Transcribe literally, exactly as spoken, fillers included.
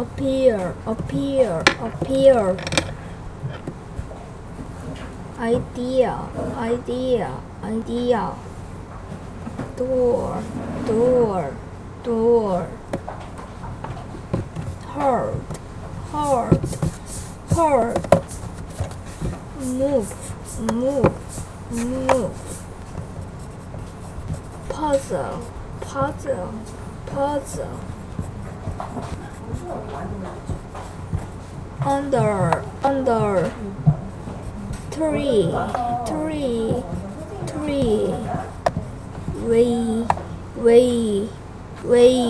appear, appear, appear. Idea, idea, idea. Door, door, door. Heart, heart, heart. Move, move, move. Puzzle, puzzle, puzzle. Under, under. Tree, tree, tree. Way, way, way.